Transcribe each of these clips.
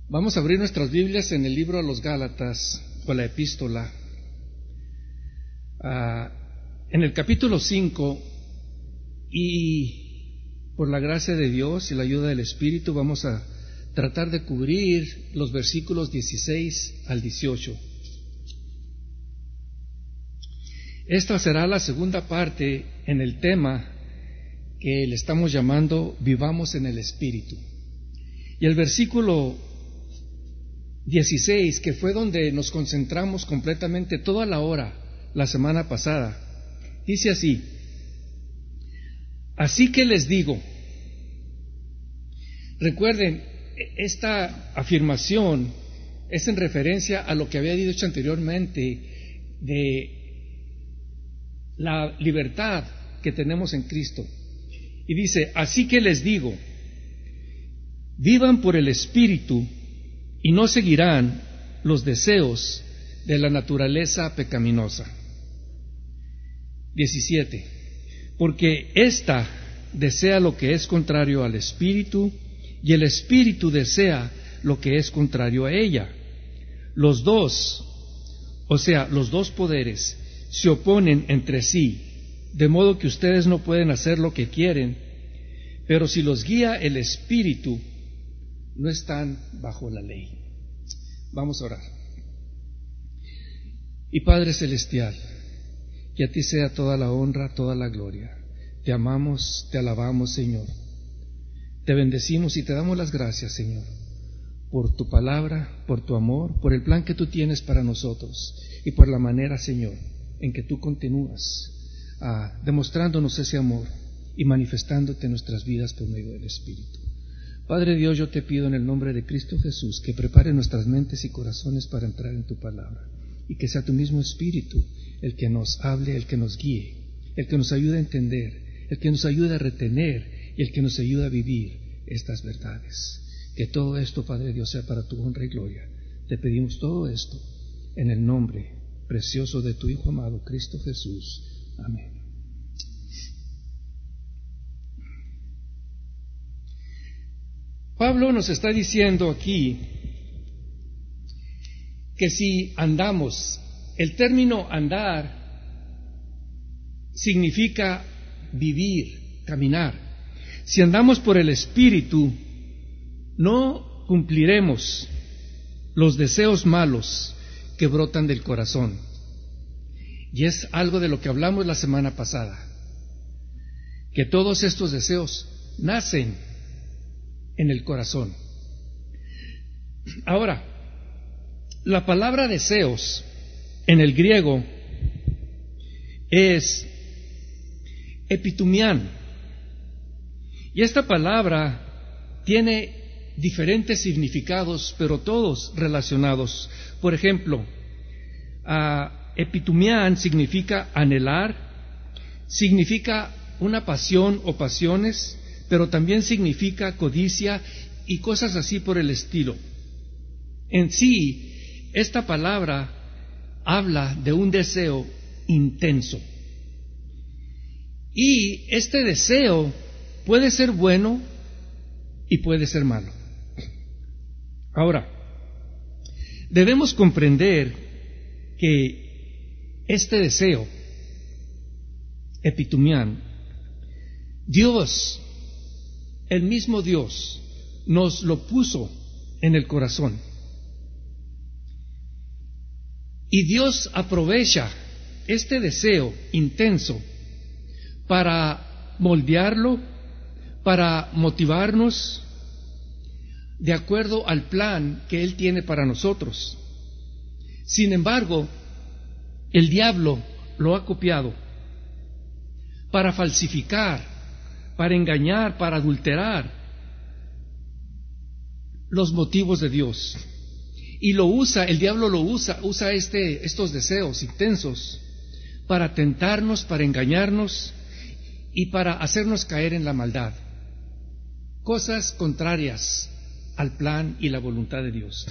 Vamos a abrir nuestras Biblias en el libro a los Gálatas, o la epístola, en el capítulo 5, y por la gracia de Dios y la ayuda del Espíritu vamos a tratar de cubrir los versículos 16 al 18. Esta será la segunda parte en el tema que le estamos llamando Vivamos en el Espíritu. Y el versículo 16, que fue donde nos concentramos completamente toda la hora la semana pasada, dice así: así que les digo. Recuerden, esta afirmación es en referencia a lo que había dicho anteriormente de la libertad que tenemos en Cristo. Y dice: así que les digo, vivan por el Espíritu y no seguirán los deseos de la naturaleza pecaminosa. 17. Porque ésta desea lo que es contrario al Espíritu, y el Espíritu desea lo que es contrario a ella. Los dos, o sea, los dos poderes, se oponen entre sí, de modo que ustedes no pueden hacer lo que quieren, pero si los guía el Espíritu, no están bajo la ley. Vamos a orar. Y Padre Celestial, que a ti sea toda la honra, toda la gloria. Te amamos, te alabamos, Señor. Te bendecimos y te damos las gracias, Señor, por tu palabra, por tu amor, por el plan que tú tienes para nosotros y por la manera, Señor, en que tú continúas demostrándonos ese amor y manifestándote en nuestras vidas por medio del Espíritu. Padre Dios, yo te pido en el nombre de Cristo Jesús que prepare nuestras mentes y corazones para entrar en tu palabra, y que sea tu mismo Espíritu el que nos hable, el que nos guíe, el que nos ayude a entender, el que nos ayude a retener y el que nos ayude a vivir estas verdades. Que todo esto, Padre Dios, sea para tu honra y gloria. Te pedimos todo esto en el nombre precioso de tu Hijo amado, Cristo Jesús. Amén. Pablo nos está diciendo aquí que si andamos, el término andar significa vivir, caminar. Si andamos por el Espíritu, no cumpliremos los deseos malos que brotan del corazón. Y es algo de lo que hablamos la semana pasada, que todos estos deseos nacen en el corazón. Ahora, la palabra deseos en el griego es epitumián, y esta palabra tiene diferentes significados, pero todos relacionados. Por ejemplo, epitumián significa anhelar, significa una pasión o pasiones, pero también significa codicia y cosas así por el estilo. En sí, esta palabra habla de un deseo intenso. Y este deseo puede ser bueno y puede ser malo. Ahora, debemos comprender que este deseo, epitumián, Dios, el mismo Dios, nos lo puso en el corazón. Y Dios aprovecha este deseo intenso para moldearlo, para motivarnos de acuerdo al plan que Él tiene para nosotros. Sin embargo, el diablo lo ha copiado para falsificar, para engañar, para adulterar los motivos de Dios. Y lo usa, el diablo lo usa estos deseos intensos para tentarnos, para engañarnos y para hacernos caer en la maldad. Cosas contrarias al plan y la voluntad de Dios.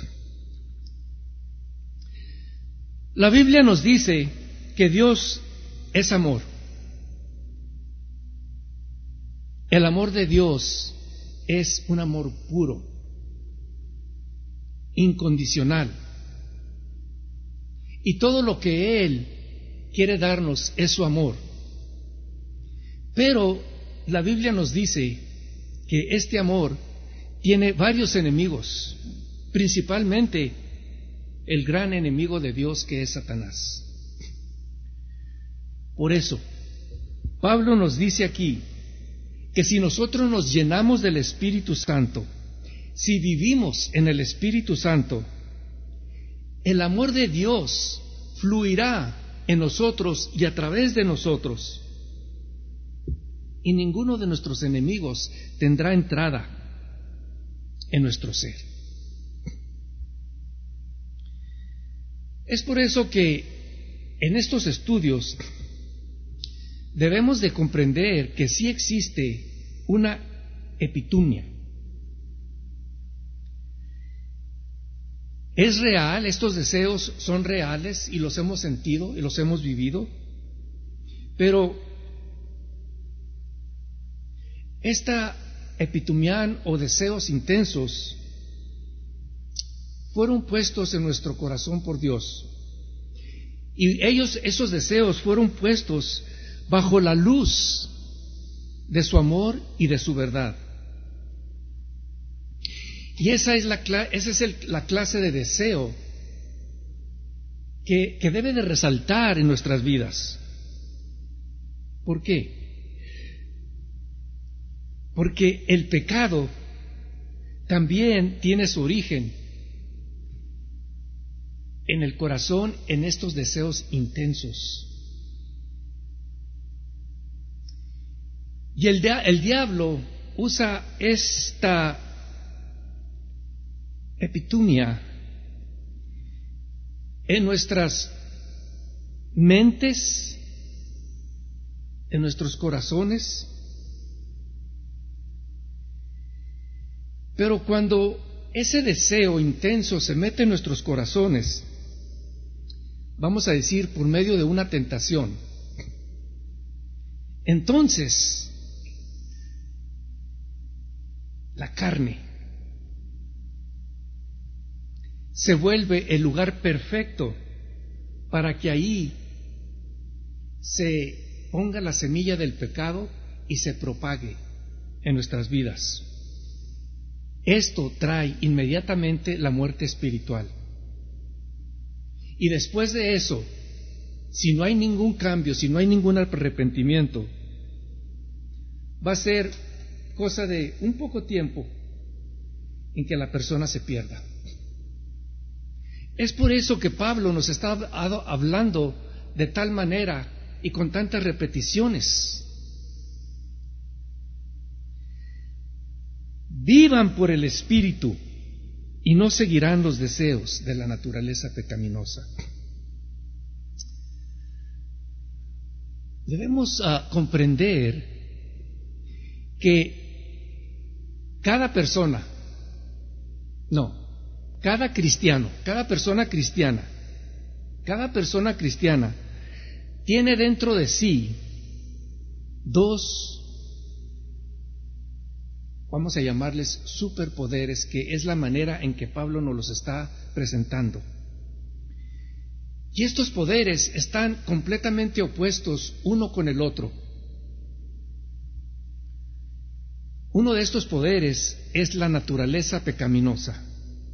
La Biblia nos dice que Dios es amor. El amor de Dios es un amor puro. incondicional. Y todo lo que Él quiere darnos es su amor. Pero la Biblia nos dice que este amor tiene varios enemigos, principalmente el gran enemigo de Dios, que es Satanás. Por eso, Pablo nos dice aquí que si nosotros nos llenamos del Espíritu Santo, si vivimos en el Espíritu Santo, el amor de Dios fluirá en nosotros y a través de nosotros, y ninguno de nuestros enemigos tendrá entrada en nuestro ser. Es por eso que en estos estudios debemos de comprender que sí existe una epitumia. Es real, estos deseos son reales y los hemos sentido y los hemos vivido, pero esta epitumia o deseos intensos fueron puestos en nuestro corazón por Dios, y esos deseos fueron puestos bajo la luz de su amor y de su verdad. Y esa es la clase de deseo que debe de resaltar en nuestras vidas. ¿Por qué? Porque el pecado también tiene su origen en el corazón, en estos deseos intensos. Y el diablo usa esta epitumia en nuestras mentes, en nuestros corazones. Pero cuando ese deseo intenso se mete en nuestros corazones, vamos a decir, por medio de una tentación, entonces la carne se vuelve el lugar perfecto para que ahí se ponga la semilla del pecado y se propague en nuestras vidas. Esto trae inmediatamente la muerte espiritual. Y después de eso, si no hay ningún cambio, si no hay ningún arrepentimiento, va a ser cosa de un poco tiempo en que la persona se pierda. Es por eso que Pablo nos está hablando de tal manera y con tantas repeticiones. Vivan por el Espíritu y no seguirán los deseos de la naturaleza pecaminosa. Debemos comprender que cada persona cristiana tiene dentro de sí dos, vamos a llamarles superpoderes, que es la manera en que Pablo nos los está presentando. Y estos poderes están completamente opuestos uno con el otro. Uno de estos poderes es la naturaleza pecaminosa.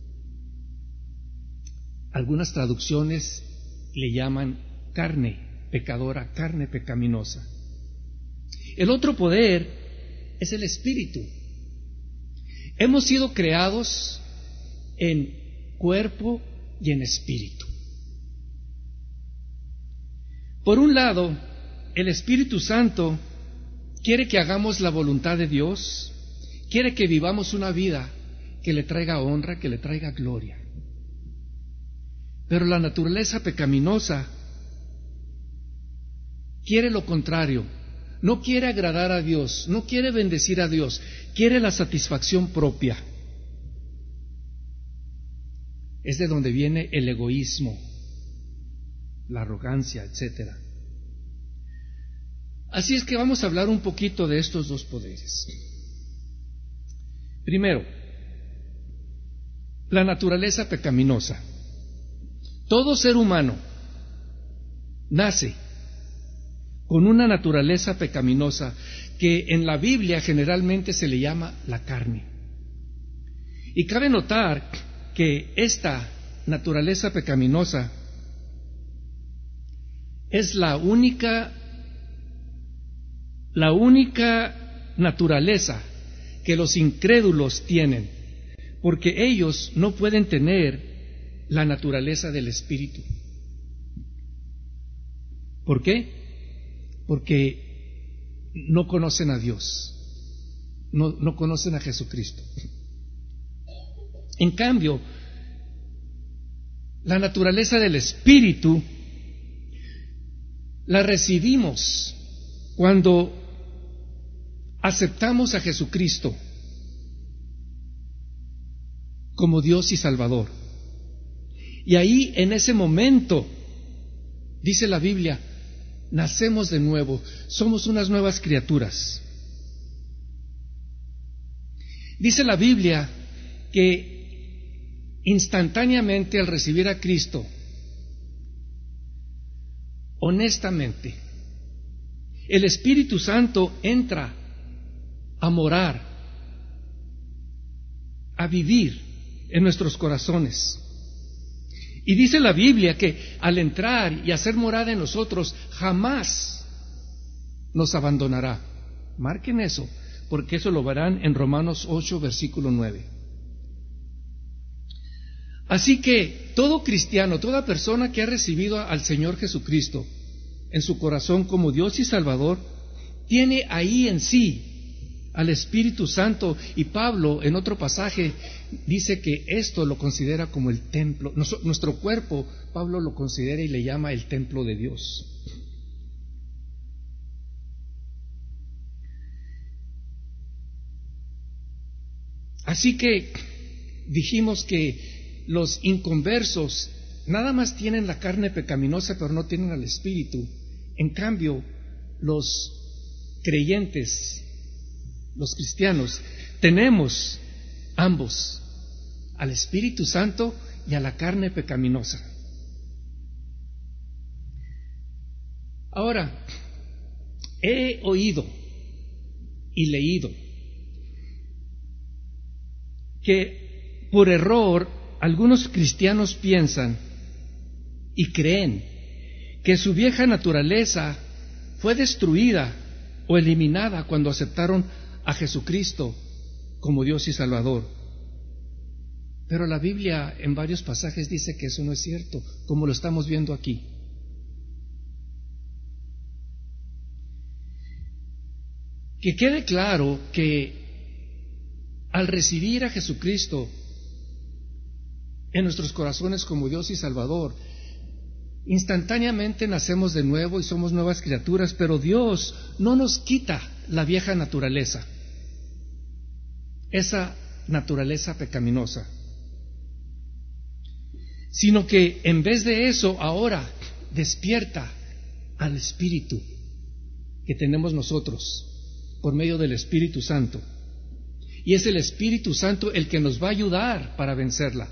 Algunas traducciones le llaman carne pecadora, carne pecaminosa. El otro poder es el espíritu. Hemos sido creados en cuerpo y en espíritu. Por un lado, el Espíritu Santo quiere que hagamos la voluntad de Dios, quiere que vivamos una vida que le traiga honra, que le traiga gloria. Pero la naturaleza pecaminosa quiere lo contrario, no quiere agradar a Dios, no quiere bendecir a Dios, quiere la satisfacción propia. Es de donde viene el egoísmo, la arrogancia, etc. Así es que vamos a hablar un poquito de estos dos poderes. Primero, la naturaleza pecaminosa. Todo ser humano nace con una naturaleza pecaminosa que en la Biblia generalmente se le llama la carne. Y cabe notar que esta naturaleza pecaminosa es la única naturaleza que los incrédulos tienen, porque ellos no pueden tener la naturaleza del Espíritu. ¿Por qué? Porque no conocen a Dios, no conocen a Jesucristo. En cambio, la naturaleza del Espíritu la recibimos cuando aceptamos a Jesucristo como Dios y Salvador. Y ahí, en ese momento, dice la Biblia, nacemos de nuevo, somos unas nuevas criaturas. Dice la Biblia que instantáneamente al recibir a Cristo, honestamente, el Espíritu Santo entra a morar, a vivir en nuestros corazones. Y dice la Biblia que al entrar y hacer morada en nosotros, jamás nos abandonará. Marquen eso, porque eso lo verán en Romanos 8, versículo 9. Así que todo cristiano, toda persona que ha recibido al Señor Jesucristo en su corazón como Dios y Salvador, tiene ahí en sí al Espíritu Santo, y Pablo en otro pasaje dice que esto lo considera como el templo. Nuestro cuerpo, Pablo lo considera y le llama el templo de Dios. Así que dijimos que los inconversos nada más tienen la carne pecaminosa, pero no tienen al Espíritu. En cambio, los creyentes, los cristianos, tenemos ambos, al Espíritu Santo y a la carne pecaminosa. Ahora, he oído y leído que por error algunos cristianos piensan y creen que su vieja naturaleza fue destruida o eliminada cuando aceptaron a Jesucristo como Dios y Salvador. Pero la Biblia en varios pasajes dice que eso no es cierto, como lo estamos viendo aquí. Que quede claro que al recibir a Jesucristo en nuestros corazones como Dios y Salvador, instantáneamente nacemos de nuevo y somos nuevas criaturas, pero Dios no nos quita la vieja naturaleza, esa naturaleza pecaminosa, sino que en vez de eso ahora despierta al Espíritu que tenemos nosotros por medio del Espíritu Santo. Y es el Espíritu Santo el que nos va a ayudar para vencerla.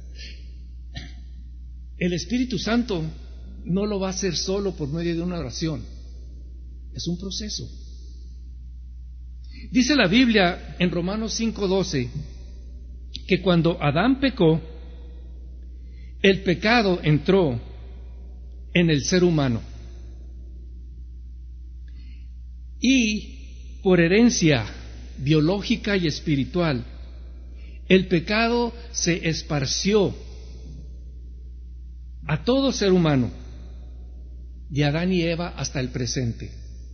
El Espíritu Santo no lo va a hacer solo por medio de una oración. Es un proceso. Dice la Biblia en Romanos 5:12 que cuando Adán pecó, el pecado entró en el ser humano. Y por herencia biológica y espiritual, el pecado se esparció a todo ser humano, de Adán y Eva hasta el presente.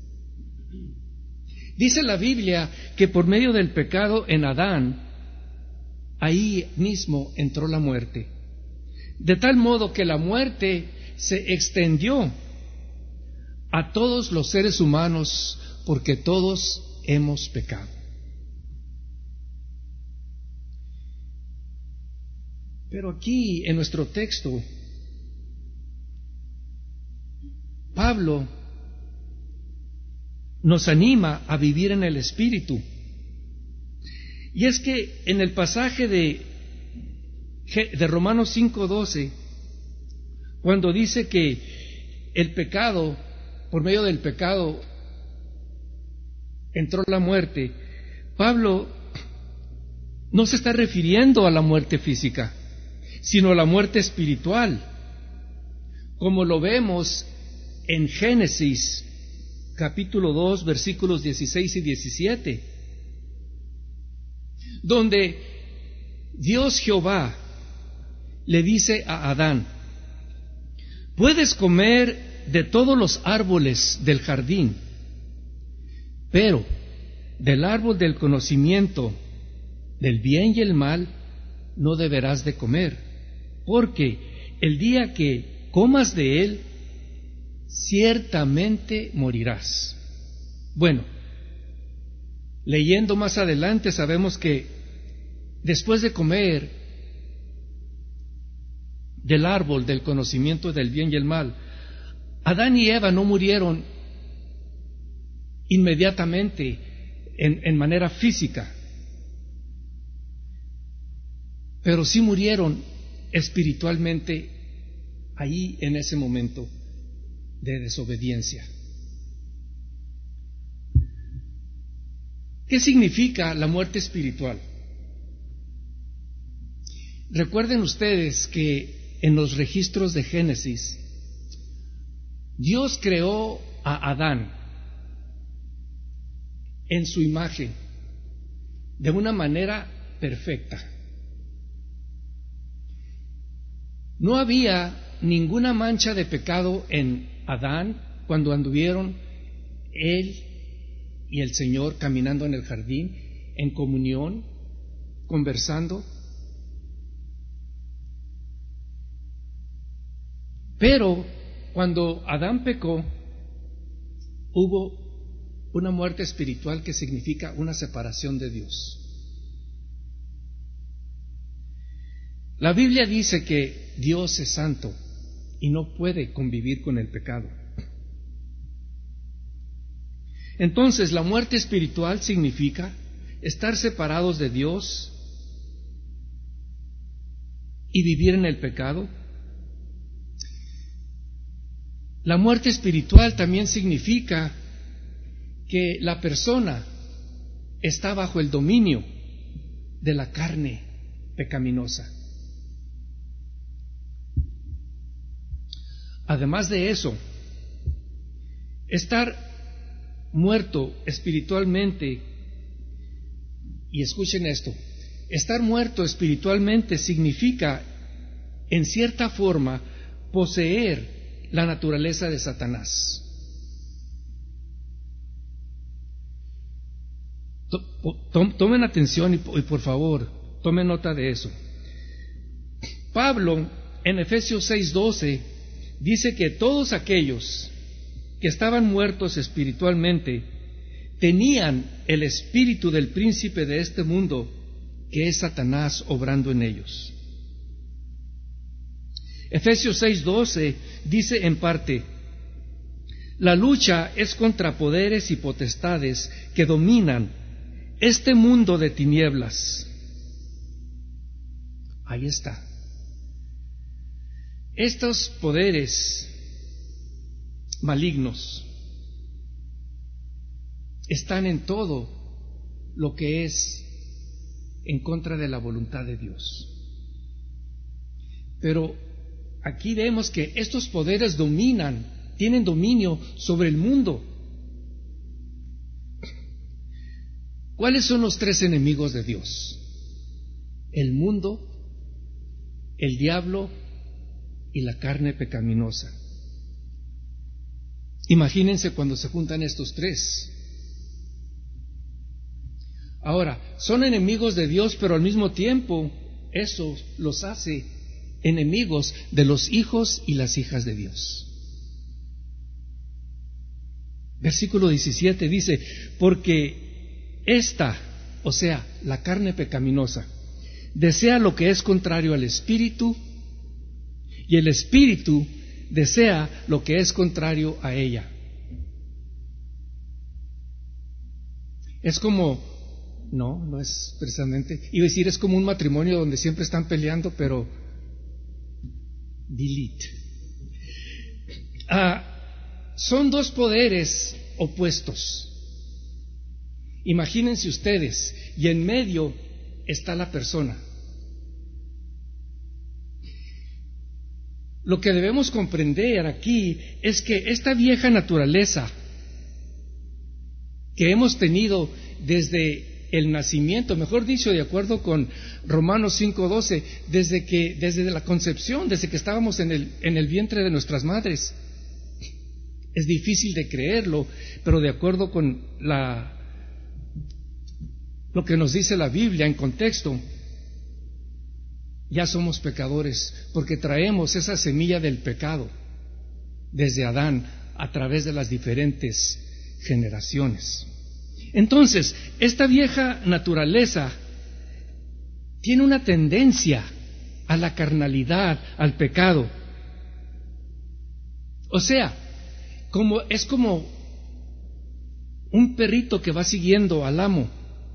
Dice la Biblia que por medio del pecado en Adán, ahí mismo entró la muerte, de tal modo que la muerte se extendió a todos los seres humanos, porque todos hemos pecado. Pero aquí en nuestro texto, Pablo nos anima a vivir en el Espíritu. Y es que en el pasaje de de Romanos 5:12, cuando dice que el pecado, por medio del pecado, entró la muerte, Pablo no se está refiriendo a la muerte física, sino a la muerte espiritual, como lo vemos en Génesis capítulo 2, versículos 16 y 17, donde Dios Jehová le dice a Adán: puedes comer de todos los árboles del jardín, pero del árbol del conocimiento del bien y el mal no deberás de comer, porque el día que comas de él, ciertamente morirás. Bueno, leyendo más adelante sabemos que después de comer del árbol del conocimiento del bien y el mal, Adán y Eva no murieron inmediatamente en manera física, pero sí murieron espiritualmente ahí en ese momento de desobediencia. ¿Qué significa la muerte espiritual? Recuerden ustedes que en los registros de Génesis, Dios creó a Adán en su imagen de una manera perfecta. No había ninguna mancha de pecado en Adán cuando anduvieron él y el Señor caminando en el jardín, en comunión, conversando. Pero cuando Adán pecó, hubo una muerte espiritual que significa una separación de Dios. La Biblia dice que Dios es santo y no puede convivir con el pecado. Entonces, la muerte espiritual significa estar separados de Dios y vivir en el pecado. La muerte espiritual también significa que la persona está bajo el dominio de la carne pecaminosa. Además de eso, estar muerto espiritualmente, y escuchen esto, estar muerto espiritualmente significa, en cierta forma, poseer la naturaleza de Satanás. Tomen atención y por favor, tomen nota de eso. Pablo, en Efesios 6:12, dice que todos aquellos que estaban muertos espiritualmente tenían el espíritu del príncipe de este mundo, que es Satanás, obrando en ellos. Efesios 6:12 dice en parte: la lucha es contra poderes y potestades que dominan este mundo de tinieblas. Ahí está. Estos poderes malignos están en todo lo que es en contra de la voluntad de Dios. Pero aquí vemos que estos poderes tienen dominio sobre el mundo. ¿Cuáles son los tres enemigos de Dios? El mundo, el diablo y la carne pecaminosa. Imagínense cuando se juntan estos tres. Ahora, son enemigos de Dios, pero al mismo tiempo eso los hace enemigos de los hijos y las hijas de Dios. Versículo 17 dice: porque esta, o sea, la carne pecaminosa, desea lo que es contrario al espíritu, y el espíritu desea lo que es contrario a ella. Es como No, no es precisamente. Iba a decir, es como un matrimonio donde siempre están peleando, pero delete. Son dos poderes opuestos. Imagínense ustedes, y en medio está la persona. Lo que debemos comprender aquí es que esta vieja naturaleza que hemos tenido desde el nacimiento, mejor dicho, de acuerdo con Romanos 5:12, desde la concepción, desde que estábamos en el vientre de nuestras madres. Es difícil de creerlo, pero de acuerdo con lo que nos dice la Biblia en contexto, ya somos pecadores, porque traemos esa semilla del pecado desde Adán a través de las diferentes generaciones. Entonces, esta vieja naturaleza tiene una tendencia a la carnalidad, al pecado. O sea, es como un perrito que va siguiendo al amo.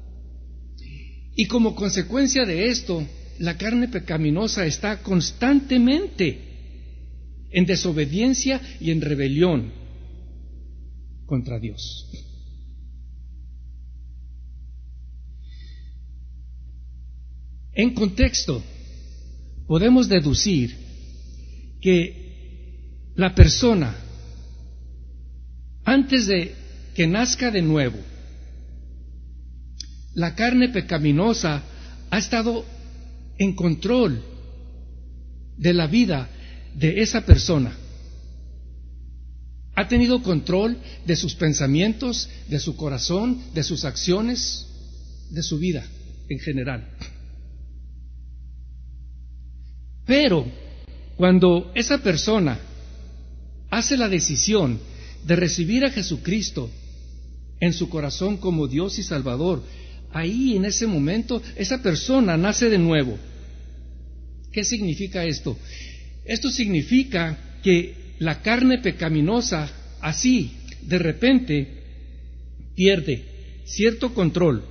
Y como consecuencia de esto, la carne pecaminosa está constantemente en desobediencia y en rebelión contra Dios. En contexto, podemos deducir que la persona, antes de que nazca de nuevo, la carne pecaminosa ha estado en control de la vida de esa persona. Ha tenido control de sus pensamientos, de su corazón, de sus acciones, de su vida en general. Pero cuando esa persona hace la decisión de recibir a Jesucristo en su corazón como Dios y Salvador, ahí en ese momento esa persona nace de nuevo. ¿Qué significa esto? Esto significa que la carne pecaminosa así de repente pierde cierto control.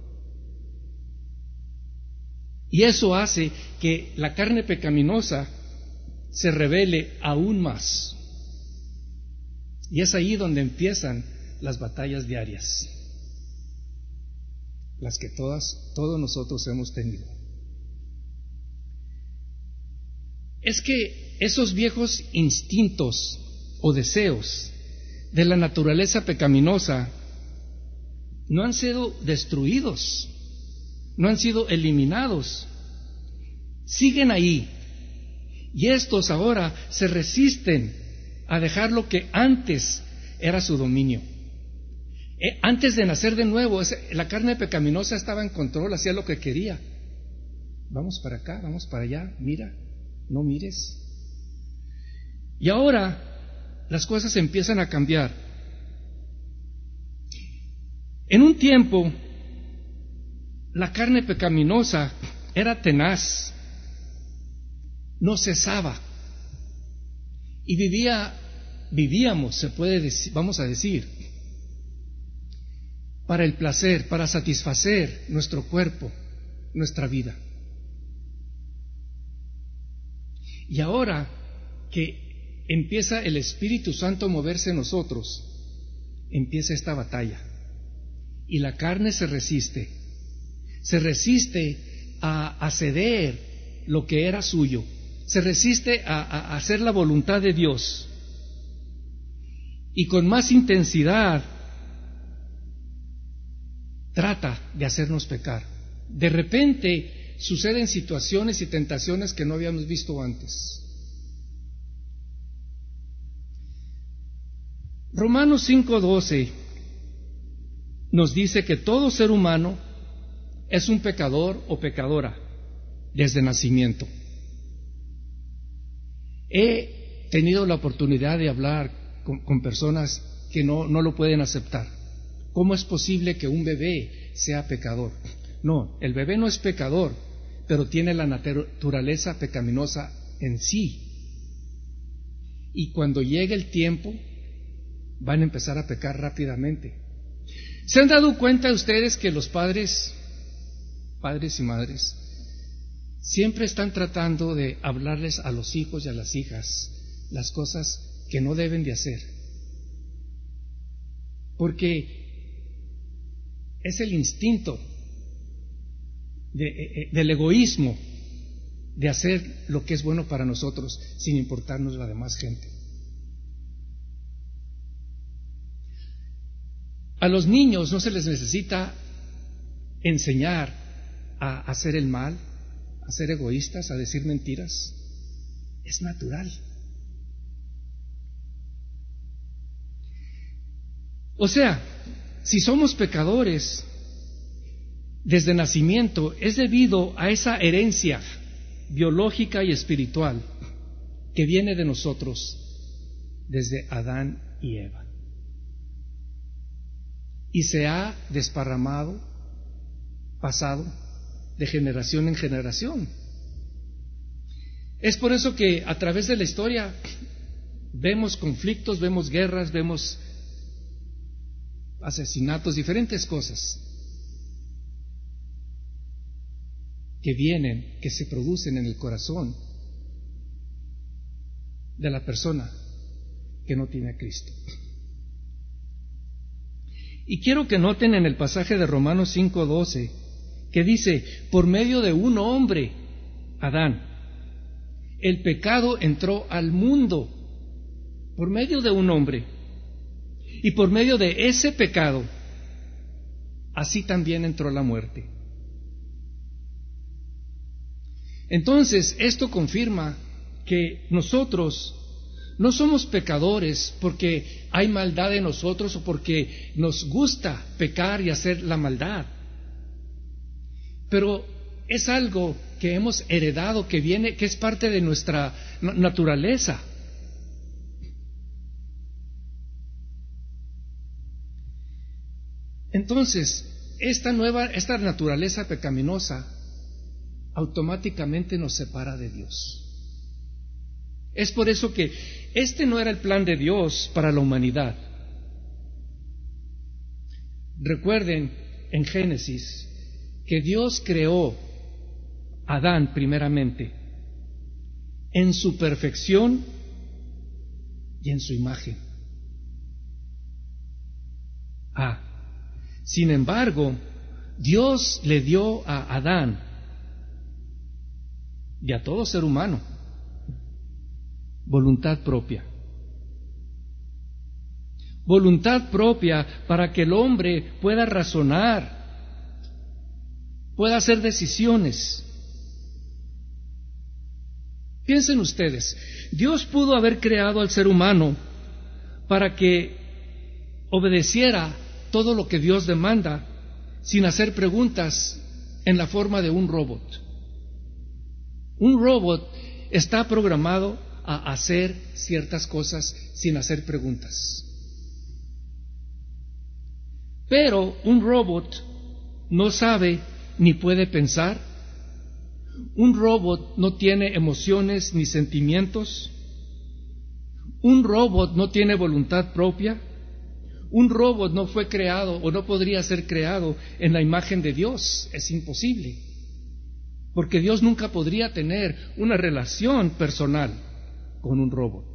Y eso hace que la carne pecaminosa se revele aún más. Y es ahí donde empiezan las batallas diarias, las que todos nosotros hemos tenido. Es que esos viejos instintos o deseos de la naturaleza pecaminosa no han sido destruidos, no han sido eliminados, siguen ahí. Y estos ahora se resisten a dejar lo que antes era su dominio. Antes de nacer de nuevo, la carne pecaminosa estaba en control, hacía lo que quería. Vamos para acá, vamos para allá, mira, no mires. Y ahora las cosas empiezan a cambiar. En un tiempo, la carne pecaminosa era tenaz, no cesaba, y vivíamos, se puede decir, vamos a decir, para el placer, para satisfacer nuestro cuerpo, nuestra vida. Y ahora que empieza el Espíritu Santo a moverse en nosotros, empieza esta batalla. Y la carne se resiste a ceder lo que era suyo, se resiste a hacer la voluntad de Dios. Y con más intensidad trata de hacernos pecar. De repente suceden situaciones y tentaciones que no habíamos visto antes. Romanos 5:12 nos dice que todo ser humano es un pecador o pecadora desde nacimiento. He tenido la oportunidad de hablar con personas que no lo pueden aceptar. ¿Cómo es posible que un bebé sea pecador? No, el bebé no es pecador, pero tiene la naturaleza pecaminosa en sí. Y cuando llegue el tiempo, van a empezar a pecar rápidamente. ¿Se han dado cuenta ustedes que los padres y madres, siempre están tratando de hablarles a los hijos y a las hijas las cosas que no deben de hacer? Porque es el instinto del egoísmo de hacer lo que es bueno para nosotros sin importarnos la demás gente. A los niños no se les necesita enseñar a hacer el mal, a ser egoístas, a decir mentiras. Es natural. O sea, si somos pecadores desde nacimiento, es debido a esa herencia biológica y espiritual que viene de nosotros desde Adán y Eva. Y se ha desparramado, pasado de generación en generación. Es por eso que a través de la historia vemos conflictos, vemos guerras, vemos asesinatos, diferentes cosas que vienen, que se producen en el corazón de la persona que no tiene a Cristo. Y quiero que noten en el pasaje de Romanos 5:12 que dice: por medio de un hombre, Adán, el pecado entró al mundo. Por medio de un hombre. Y por medio de ese pecado, así también entró la muerte. Entonces, esto confirma que nosotros no somos pecadores porque hay maldad en nosotros o porque nos gusta pecar y hacer la maldad. Pero es algo que hemos heredado, que viene, que es parte de nuestra naturaleza. Entonces, esta naturaleza pecaminosa automáticamente nos separa de Dios. Es por eso que este no era el plan de Dios para la humanidad. Recuerden en Génesis que Dios creó a Adán primeramente en su perfección y en su imagen. Sin embargo, Dios le dio a Adán y a todo ser humano voluntad propia. Voluntad propia para que el hombre pueda razonar, pueda hacer decisiones. Piensen ustedes, Dios pudo haber creado al ser humano para que obedeciera todo lo que Dios demanda sin hacer preguntas en la forma de un robot. Un robot está programado a hacer ciertas cosas sin hacer preguntas. Pero un robot no sabe ni puede pensar. Un robot no tiene emociones ni sentimientos. Un robot no tiene voluntad propia. Un robot no fue creado o no podría ser creado en la imagen de Dios. Es imposible. Porque Dios nunca podría tener una relación personal con un robot.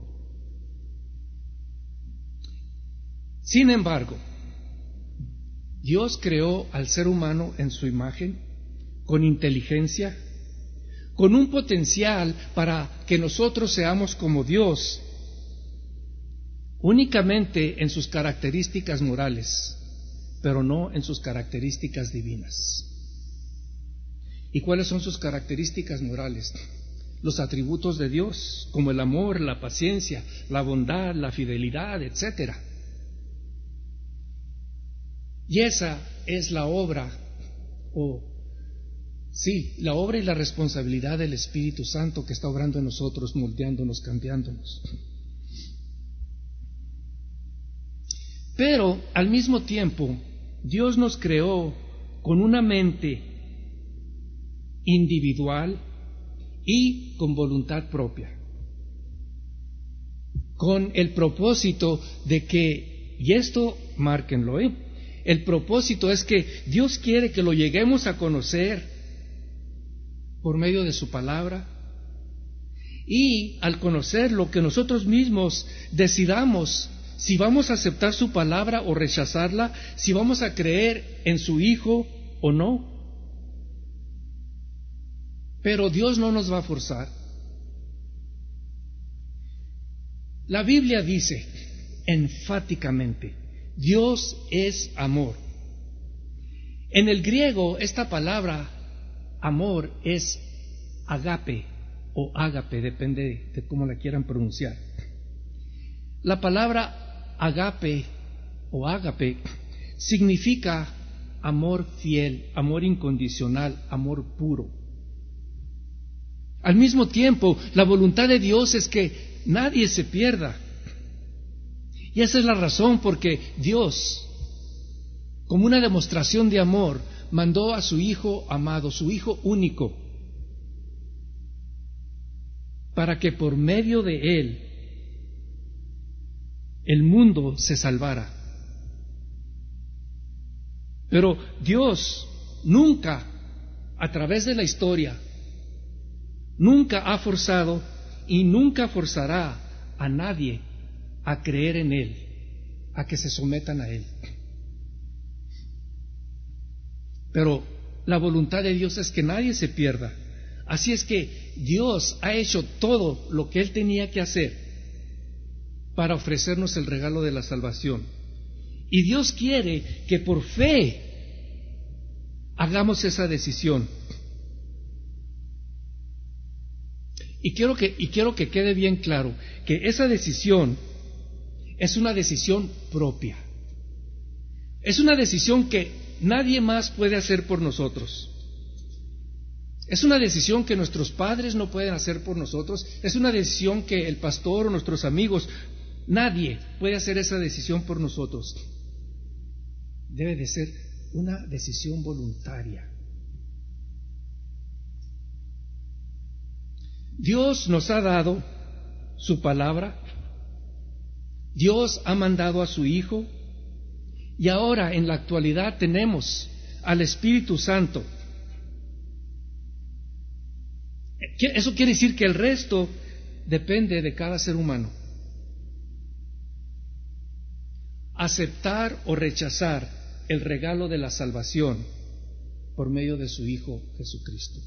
Sin embargo, Dios creó al ser humano en su imagen, con inteligencia, con un potencial para que nosotros seamos como Dios, únicamente en sus características morales, pero no en sus características divinas. ¿Y cuáles son sus características morales? Los atributos de Dios, como el amor, la paciencia, la bondad, la fidelidad, etc. Y esa es la obra, la obra y la responsabilidad del Espíritu Santo que está obrando en nosotros, moldeándonos, cambiándonos. Pero al mismo tiempo, Dios nos creó con una mente individual y con voluntad propia, con el propósito de que, y esto márquenlo, el propósito es que Dios quiere que lo lleguemos a conocer por medio de su palabra, y al conocerlo, que nosotros mismos decidamos si vamos a aceptar su palabra o rechazarla, si vamos a creer en su Hijo o no. Pero Dios no nos va a forzar. La Biblia dice enfáticamente, Dios es amor. En el griego, esta palabra amor es agape o ágape, depende de cómo la quieran pronunciar. La palabra agape o ágape significa amor fiel, amor incondicional, amor puro. Al mismo tiempo, la voluntad de Dios es que nadie se pierda. Y esa es la razón por que Dios, como una demostración de amor, mandó a su Hijo amado, su Hijo único, para que por medio de Él el mundo se salvara. Pero Dios nunca, a través de la historia, nunca ha forzado y nunca forzará a nadie a creer en Él, a que se sometan a Él. Pero la voluntad de Dios es que nadie se pierda. Así es que Dios ha hecho todo lo que Él tenía que hacer para ofrecernos el regalo de la salvación. Y Dios quiere que por fe hagamos esa decisión. Y quiero que quede bien claro que esa decisión es una decisión propia. Es una decisión que nadie más puede hacer por nosotros. Es una decisión que nuestros padres no pueden hacer por nosotros. Es una decisión que el pastor o nuestros amigos, nadie puede hacer esa decisión por nosotros. Debe de ser una decisión voluntaria. Dios nos ha dado su palabra, Dios ha mandado a su Hijo, y ahora en la actualidad tenemos al Espíritu Santo. Eso quiere decir que el resto depende de cada ser humano. Aceptar o rechazar el regalo de la salvación por medio de su Hijo Jesucristo.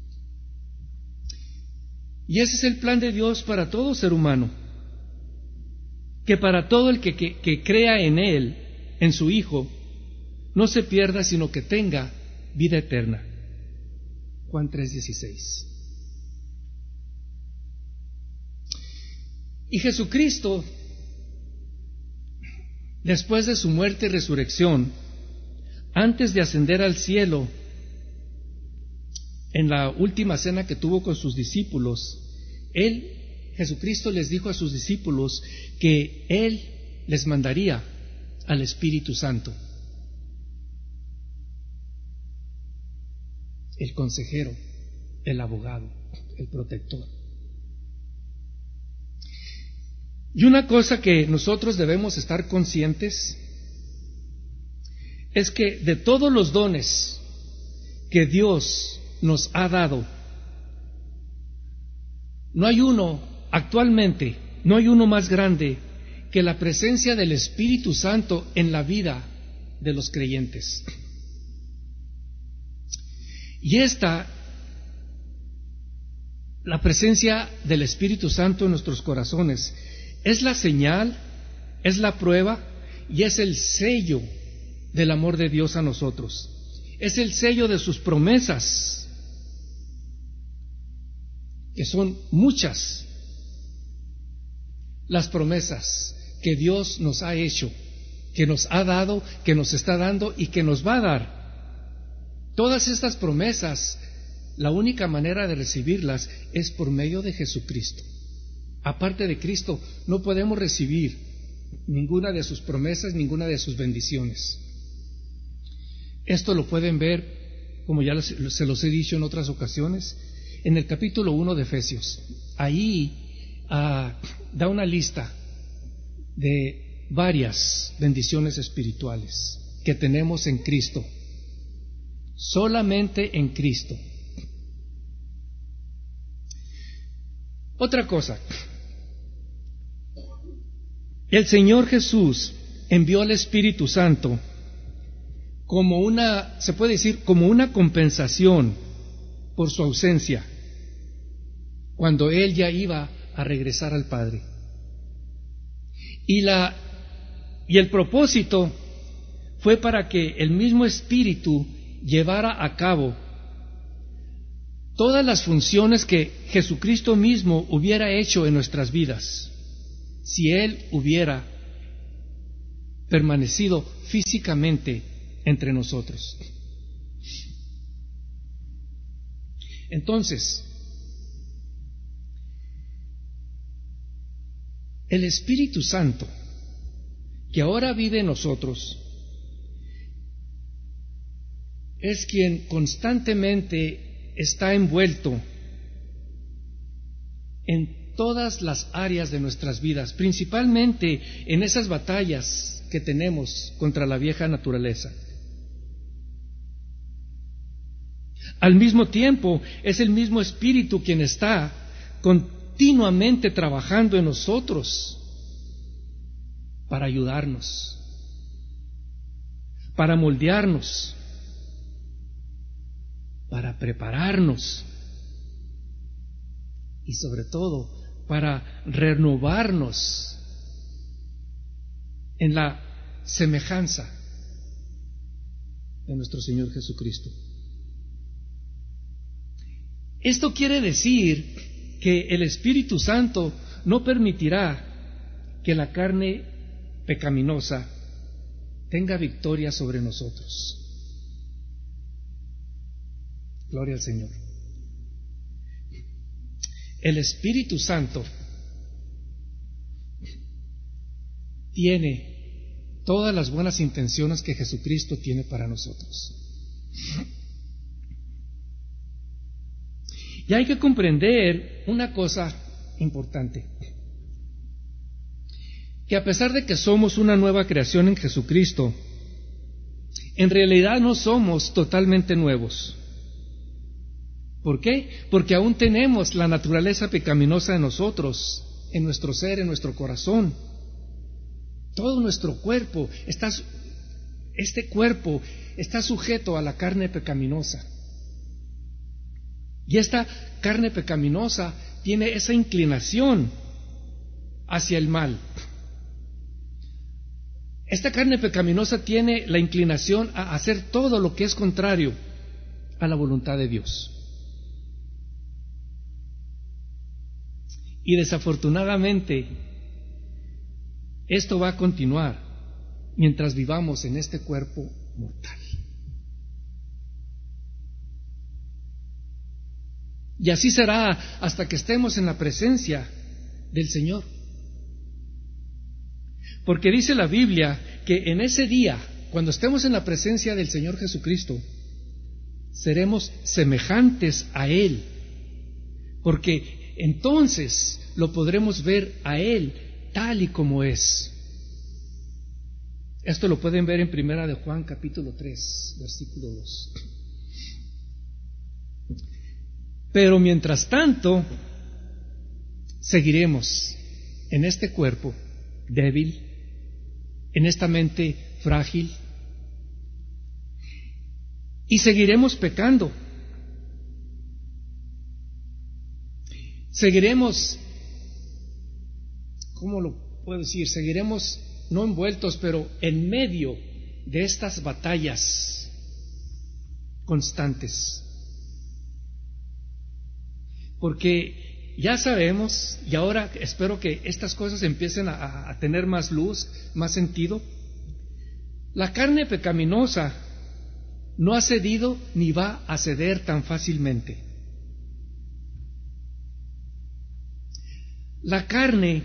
Y ese es el plan de Dios para todo ser humano, que para todo el que crea en Él, en su Hijo, no se pierda, sino que tenga vida eterna. Juan 3:16. Y Jesucristo, después de su muerte y resurrección, antes de ascender al cielo, en la última cena que tuvo con sus discípulos, Jesucristo les dijo a sus discípulos que Él les mandaría al Espíritu Santo, el consejero, el abogado, el protector. Y una cosa que nosotros debemos estar conscientes es que de todos los dones que Dios nos ha dado, no hay uno actualmente, no hay uno más grande que la presencia del Espíritu Santo en la vida de los creyentes. Y la presencia del Espíritu Santo en nuestros corazones, es la señal, es la prueba y es el sello del amor de Dios a nosotros. Es el sello de sus promesas, que son muchas las promesas que Dios nos ha hecho, que nos ha dado, que nos está dando y que nos va a dar. Todas estas promesas, la única manera de recibirlas es por medio de Jesucristo. Aparte de Cristo, no podemos recibir ninguna de sus promesas, ninguna de sus bendiciones. Esto lo pueden ver, como ya se los he dicho en otras ocasiones, en el capítulo 1 de Efesios. Ahí da una lista de varias bendiciones espirituales. que tenemos en Cristo, solamente en Cristo. Otra cosa, el Señor Jesús envió al Espíritu Santo como una, se puede decir, como una compensación por su ausencia, cuando Él ya iba a regresar al Padre. Y el propósito fue para que el mismo Espíritu llevara a cabo todas las funciones que Jesucristo mismo hubiera hecho en nuestras vidas, si Él hubiera permanecido físicamente entre nosotros. Entonces, el Espíritu Santo, que ahora vive en nosotros, es quien constantemente está envuelto en todas las áreas de nuestras vidas, principalmente en esas batallas que tenemos contra la vieja naturaleza. Al mismo tiempo, es el mismo Espíritu quien está continuamente trabajando en nosotros para ayudarnos, para moldearnos, para prepararnos y sobre todo para renovarnos en la semejanza de nuestro Señor Jesucristo. Esto quiere decir que el Espíritu Santo no permitirá que la carne pecaminosa tenga victoria sobre nosotros. Gloria al Señor. El Espíritu Santo tiene todas las buenas intenciones que Jesucristo tiene para nosotros. Y hay que comprender una cosa importante, que a pesar de que somos una nueva creación en Jesucristo, en realidad no somos totalmente nuevos. ¿Por qué? Porque aún tenemos la naturaleza pecaminosa en nosotros, en nuestro ser, en nuestro corazón. Todo nuestro cuerpo este cuerpo está sujeto a la carne pecaminosa. Y esta carne pecaminosa tiene esa inclinación hacia el mal. Esta carne pecaminosa tiene la inclinación a hacer todo lo que es contrario a la voluntad de Dios. Y desafortunadamente, esto va a continuar mientras vivamos en este cuerpo mortal. Y así será hasta que estemos en la presencia del Señor. Porque dice la Biblia que en ese día, cuando estemos en la presencia del Señor Jesucristo, seremos semejantes a Él. Porque entonces lo podremos ver a Él tal y como es. Esto lo pueden ver en 1 de Juan capítulo 3, versículo 2. Pero mientras tanto, seguiremos en este cuerpo débil, en esta mente frágil, y seguiremos pecando. Seguiremos, ¿cómo lo puedo decir? Seguiremos no envueltos, pero en medio de estas batallas constantes. Porque ya sabemos, y ahora espero que estas cosas empiecen a tener más luz, más sentido. La carne pecaminosa no ha cedido ni va a ceder tan fácilmente. La carne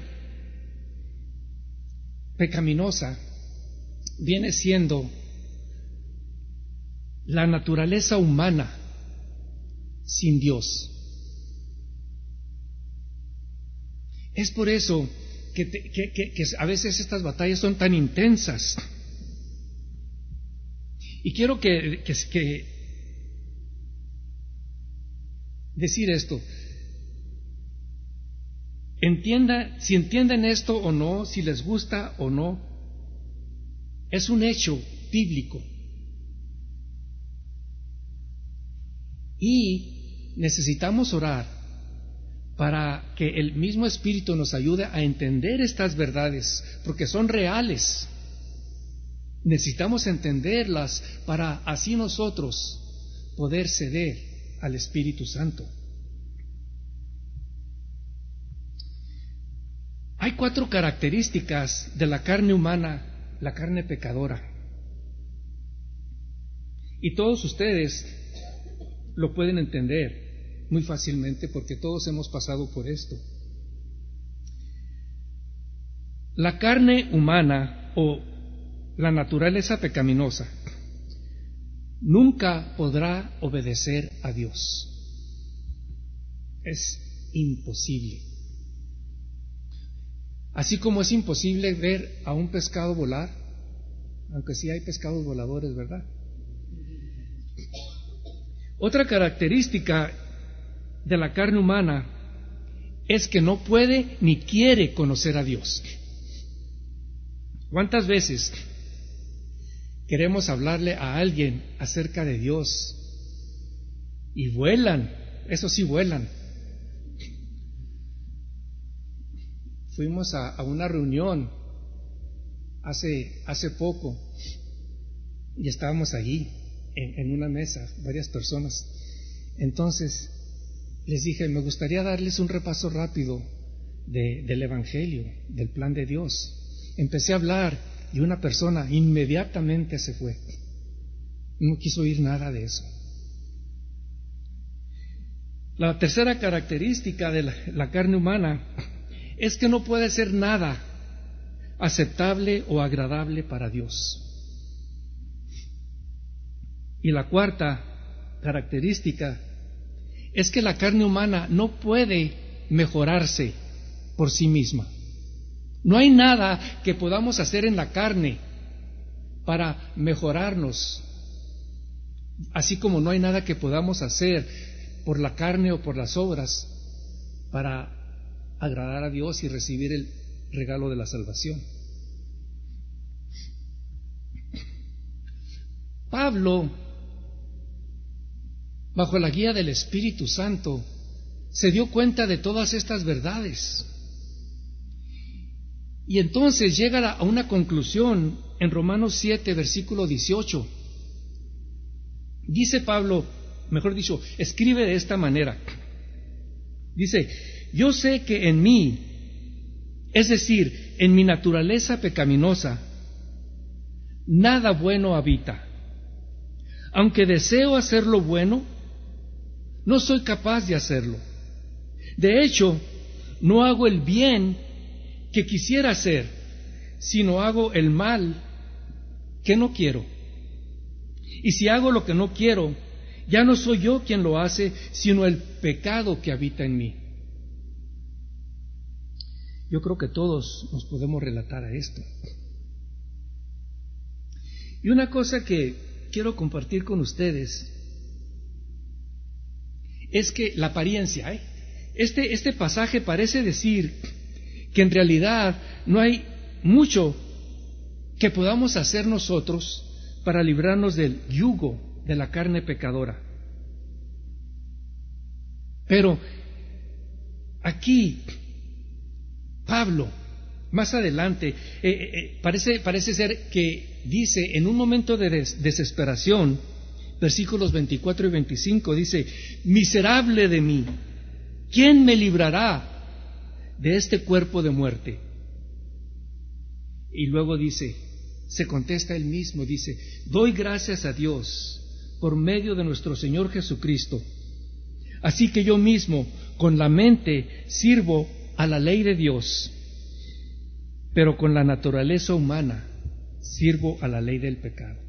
pecaminosa viene siendo la naturaleza humana sin Dios. Es por eso que a veces estas batallas son tan intensas, Y quiero que decir esto. Si entienden esto o no, si les gusta o no, es un hecho bíblico. Y necesitamos orar para que el mismo Espíritu nos ayude a entender estas verdades, porque son reales. Necesitamos entenderlas para así nosotros poder ceder al Espíritu Santo. Hay 4 características de la carne humana, la carne pecadora. Y todos ustedes lo pueden entender muy fácilmente porque todos hemos pasado por esto. La carne humana o la naturaleza pecaminosa nunca podrá obedecer a Dios. Es imposible. Así como es imposible ver a un pescado volar, aunque sí hay pescados voladores, ¿verdad? Otra característica de la carne humana es que no puede ni quiere conocer a Dios. ¿Cuántas veces queremos hablarle a alguien acerca de Dios y vuelan? Eso sí, vuelan. Fuimos a una reunión hace poco y estábamos allí en una mesa, varias personas. Entonces les dije, me gustaría darles un repaso rápido del Evangelio, del plan de Dios. Empecé a hablar y una persona inmediatamente se fue. No quiso oír nada de eso. La tercera característica de la carne humana es que no puede ser nada aceptable o agradable para Dios. Y la cuarta característica es que la carne humana no puede mejorarse por sí misma. No hay nada que podamos hacer en la carne para mejorarnos, así como no hay nada que podamos hacer por la carne o por las obras para agradar a Dios y recibir el regalo de la salvación. Pablo, bajo la guía del Espíritu Santo, se dio cuenta de todas estas verdades. Y entonces llega a una conclusión en Romanos 7, versículo 18. Dice Pablo, mejor dicho, escribe de esta manera. Dice, yo sé que en mí, es decir, en mi naturaleza pecaminosa, nada bueno habita. Aunque deseo hacer lo bueno, no soy capaz de hacerlo. De hecho, no hago el bien que quisiera hacer, sino hago el mal que no quiero. Y si hago lo que no quiero, ya no soy yo quien lo hace, sino el pecado que habita en mí. Yo creo que todos nos podemos relatar a esto. Y una cosa que quiero compartir con ustedes es que la apariencia, este pasaje parece decir que en realidad no hay mucho que podamos hacer nosotros para librarnos del yugo de la carne pecadora. Pero aquí Pablo, más adelante, parece ser que dice, en un momento de desesperación, versículos 24 y 25, dice, miserable de mí, ¿quién me librará de este cuerpo de muerte? Y luego dice, se contesta él mismo, dice, doy gracias a Dios por medio de nuestro Señor Jesucristo. Así que yo mismo, con la mente, sirvo a la ley de Dios, pero con la naturaleza humana sirvo a la ley del pecado.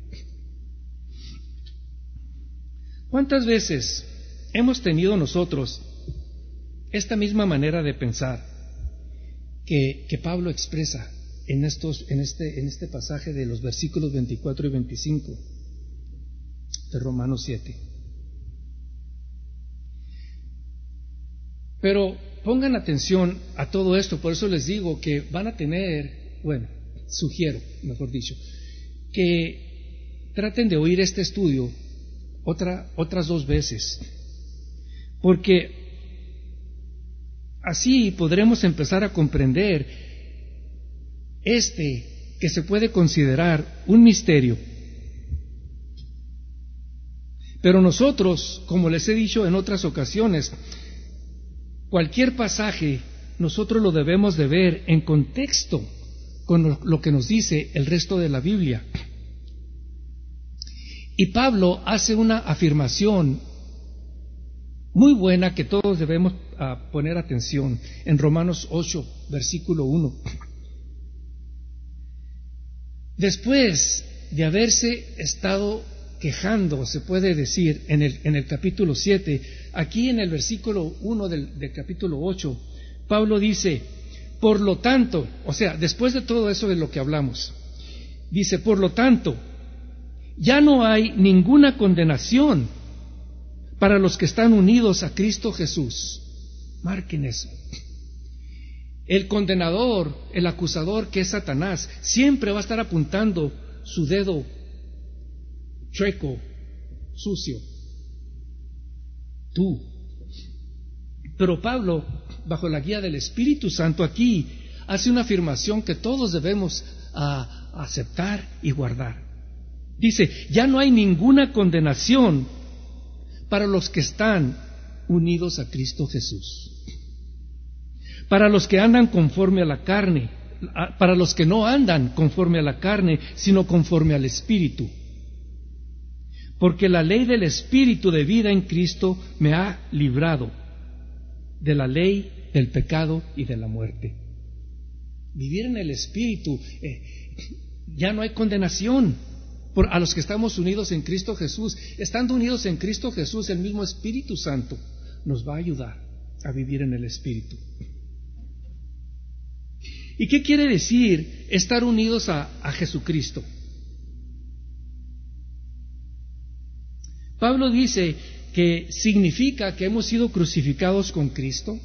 ¿Cuántas veces hemos tenido nosotros esta misma manera de pensar que Pablo expresa en este pasaje de los versículos 24 y 25? de Romanos 7. Pero pongan atención a todo esto, por eso les digo que van a tener, sugiero, mejor dicho, que traten de oír este estudio otras 2 veces, porque así podremos empezar a comprender que se puede considerar un misterio. Pero nosotros, como les he dicho en otras ocasiones, cualquier pasaje nosotros lo debemos de ver en contexto con lo que nos dice el resto de la Biblia. Y Pablo hace una afirmación muy buena que todos debemos poner atención en Romanos 8, versículo 1. Después de haberse estado quejando, se puede decir, en el capítulo 7, aquí en el versículo 1 del capítulo 8, Pablo dice, por lo tanto, o sea, después de todo eso de lo que hablamos, dice, por lo tanto, ya no hay ninguna condenación para los que están unidos a Cristo Jesús. Marquen eso. El condenador, el acusador, que es Satanás, siempre va a estar apuntando su dedo chueco, sucio. Tú. Pero Pablo, bajo la guía del Espíritu Santo, aquí hace una afirmación que todos debemos aceptar y guardar. Dice, ya no hay ninguna condenación para los que están unidos a Cristo Jesús. Para los que andan conforme a la carne, para los que no andan conforme a la carne, sino conforme al Espíritu. Porque la ley del Espíritu de vida en Cristo me ha librado de la ley del pecado y de la muerte. Vivir en el Espíritu, ya no hay condenación a los que estamos unidos en Cristo Jesús. Estando unidos en Cristo Jesús, el mismo Espíritu Santo nos va a ayudar a vivir en el Espíritu. ¿Y qué quiere decir estar unidos a Jesucristo? Pablo dice que significa que hemos sido crucificados con Cristo.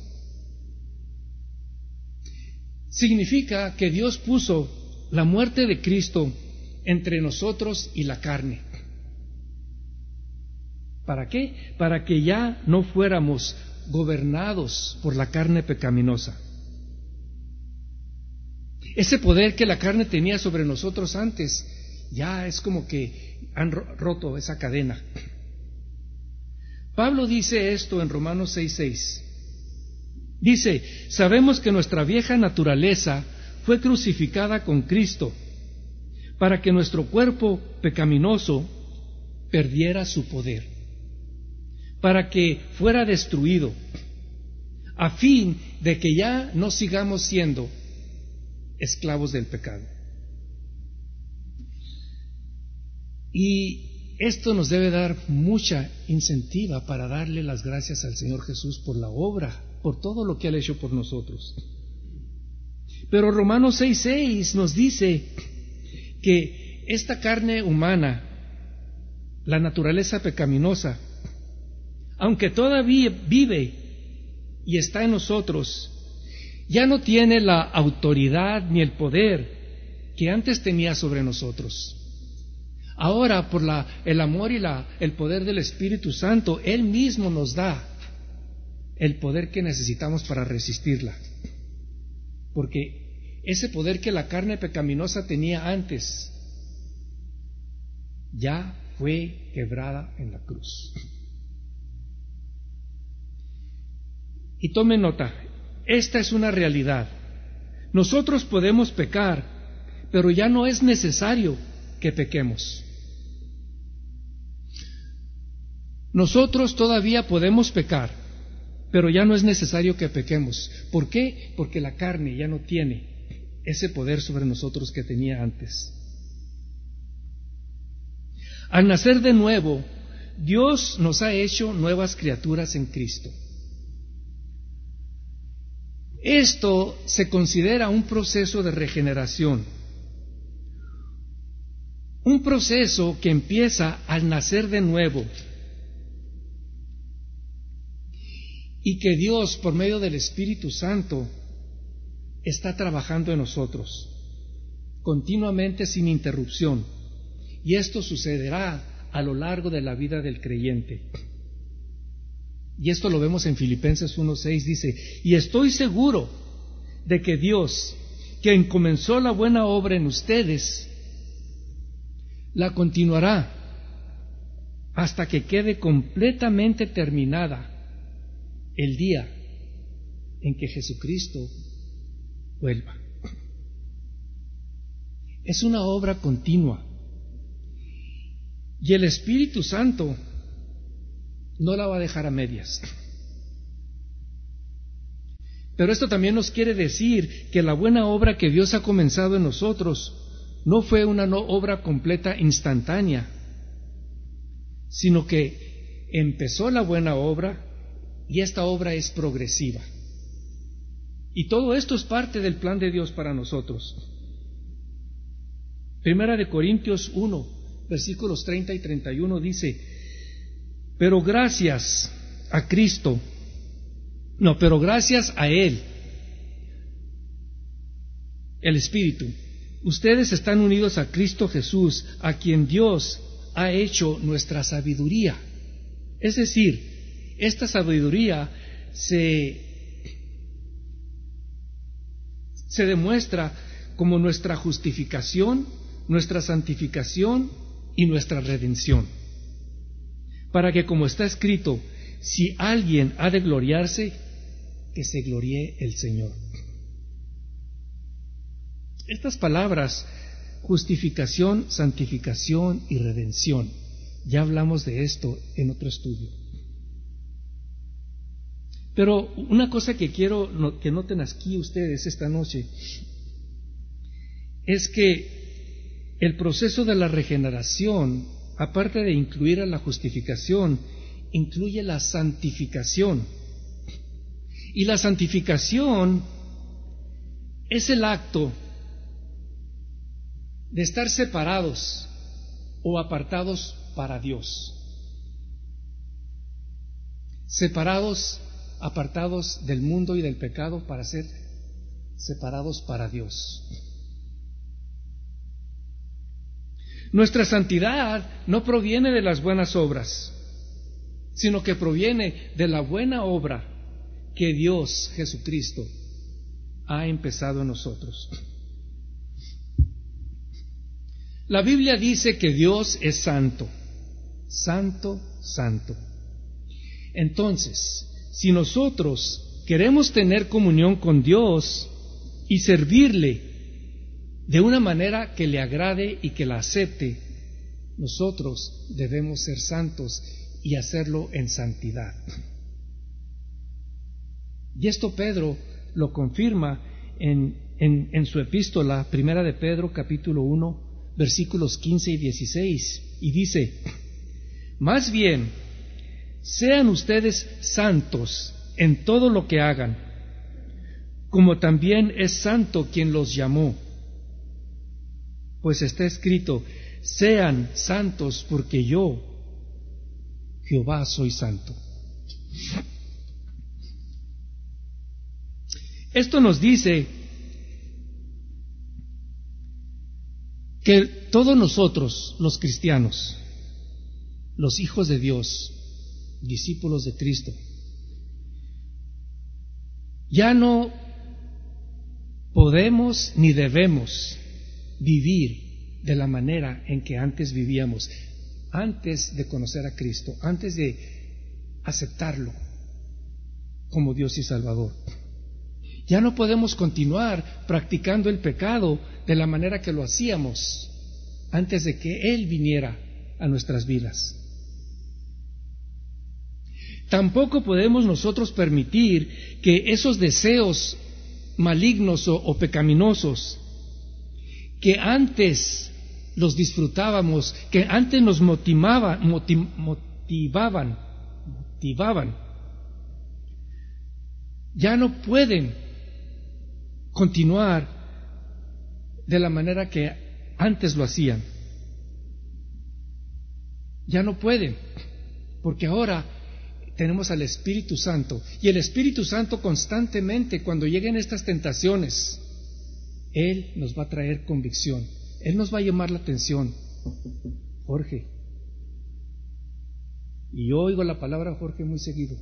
Significa que Dios puso la muerte de Cristo entre nosotros y la carne. ¿Para qué? Para que ya no fuéramos gobernados por la carne pecaminosa. Ese poder que la carne tenía sobre nosotros antes, ya es como que han roto esa cadena. Pablo dice esto en Romanos 6:6. Dice, sabemos que nuestra vieja naturaleza fue crucificada con Cristo para que nuestro cuerpo pecaminoso perdiera su poder, para que fuera destruido, a fin de que ya no sigamos siendo esclavos del pecado. Y esto nos debe dar mucha incentiva para darle las gracias al Señor Jesús por la obra, por todo lo que ha hecho por nosotros. Pero Romanos 6:6 nos dice que esta carne humana, la naturaleza pecaminosa, aunque todavía vive y está en nosotros, ya no tiene la autoridad ni el poder que antes tenía sobre nosotros. Ahora, por el amor y el poder del Espíritu Santo, Él mismo nos da el poder que necesitamos para resistirla. Porque ese poder que la carne pecaminosa tenía antes, ya fue quebrada en la cruz. Y tomen nota, esta es una realidad. Nosotros podemos pecar, pero ya no es necesario que pequemos. Nosotros todavía podemos pecar, pero ya no es necesario que pequemos. ¿Por qué? Porque la carne ya no tiene ese poder sobre nosotros que tenía antes. Al nacer de nuevo, Dios nos ha hecho nuevas criaturas en Cristo. Esto se considera un proceso de regeneración, Un proceso que empieza al nacer de nuevo y que Dios, por medio del Espíritu Santo, está trabajando en nosotros continuamente, sin interrupción. Y esto sucederá a lo largo de la vida del creyente. Y esto lo vemos en Filipenses 1:6, dice: y estoy seguro de que Dios, quien comenzó la buena obra en ustedes, la continuará hasta que quede completamente terminada el día en que Jesucristo vuelva. Es una obra continua. Y el Espíritu Santo no la va a dejar a medias. Pero esto también nos quiere decir que la buena obra que Dios ha comenzado en nosotros no fue una obra completa instantánea, sino que empezó la buena obra y esta obra es progresiva. Y todo esto es parte del plan de Dios para nosotros. Primera de Corintios 1, versículos 30 y 31 dice: pero gracias a Él, el Espíritu, ustedes están unidos a Cristo Jesús, a quien Dios ha hecho nuestra sabiduría. Es decir, esta sabiduría se demuestra como nuestra justificación, nuestra santificación y nuestra redención. Para que, como está escrito, si alguien ha de gloriarse, que se gloríe el Señor. Estas palabras, justificación, santificación y redención, ya hablamos de esto en otro estudio. Pero una cosa que quiero que noten aquí ustedes esta noche es que el proceso de la regeneración, aparte de incluir a la justificación, incluye la santificación. Y la santificación es el acto de estar separados o apartados para Dios. Separados, apartados del mundo y del pecado para ser separados para Dios. Nuestra santidad no proviene de las buenas obras, sino que proviene de la buena obra que Dios, Jesucristo, ha empezado en nosotros. La Biblia dice que Dios es santo, santo, santo. Entonces, si nosotros queremos tener comunión con Dios y servirle de una manera que le agrade y que la acepte, nosotros debemos ser santos y hacerlo en santidad. Y esto Pedro lo confirma en su epístola, Primera de Pedro, capítulo 1, versículos 15 y 16, y dice: más bien, sean ustedes santos en todo lo que hagan, como también es santo quien los llamó. Pues está escrito: sean santos porque yo, Jehová, soy santo. Esto nos dice que todos nosotros, los cristianos, los hijos de Dios, discípulos de Cristo, ya no podemos ni debemos vivir de la manera en que antes vivíamos, antes de conocer a Cristo, antes de aceptarlo como Dios y Salvador. Ya no podemos continuar practicando el pecado de la manera que lo hacíamos antes de que Él viniera a nuestras vidas. Tampoco podemos nosotros permitir que esos deseos malignos o pecaminosos que antes los disfrutábamos, que antes nos motivaban, ya no pueden continuar de la manera que antes lo hacían. Ya no pueden, porque ahora tenemos al Espíritu Santo, y el Espíritu Santo constantemente, cuando lleguen estas tentaciones, Él nos va a traer convicción, Él nos va a llamar la atención. Jorge, y yo oigo la palabra Jorge muy seguido.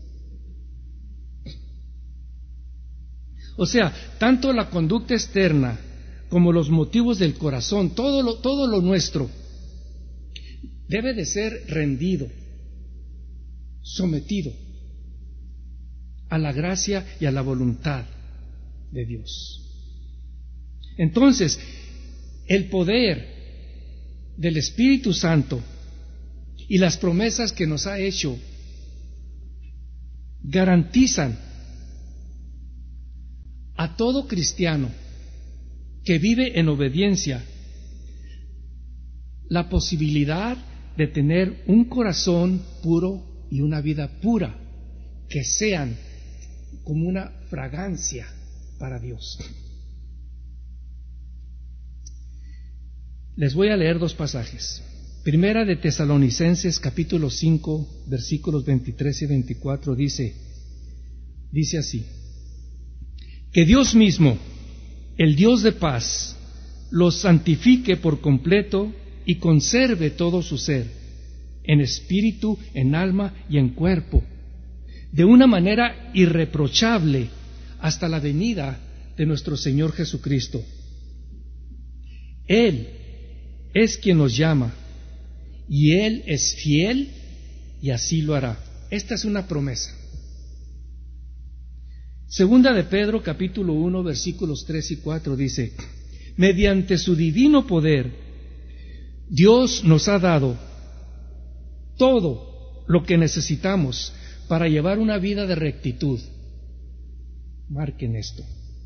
O sea, tanto la conducta externa como los motivos del corazón, todo lo nuestro debe de ser rendido, sometido a la gracia y a la voluntad de Dios. Entonces, el poder del Espíritu Santo y las promesas que nos ha hecho garantizan a todo cristiano que vive en obediencia la posibilidad de tener un corazón puro y una vida pura, que sean como una fragancia para Dios. Les voy a leer dos pasajes. Primera de Tesalonicenses capítulo 5 versículos 23 y 24 dice así: que Dios mismo, el Dios de paz, los santifique por completo y conserve todo su ser, en espíritu, en alma y en cuerpo, de una manera irreprochable hasta la venida de nuestro Señor Jesucristo. Él es quien nos llama, y Él es fiel, y así lo hará. Esta es una promesa. Segunda de Pedro, capítulo 1, versículos 3 y 4 dice: mediante su divino poder, Dios nos ha dado todo lo que necesitamos para llevar una vida de rectitud. Marquen esto.